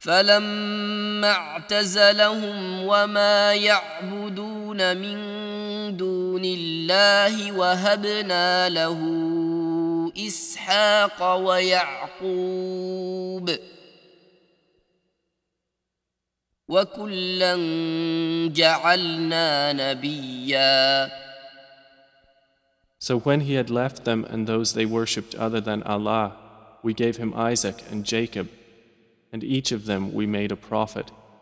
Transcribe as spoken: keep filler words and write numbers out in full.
فلما اعتزلهم وما يعبدون من دون الله وهبنا له إسحاق ويعقوب وكلا جعلنا نبيا. So when he had left them and those they worshipped other than Allah, we gave him Isaac and Jacob, and each of them we made a prophet.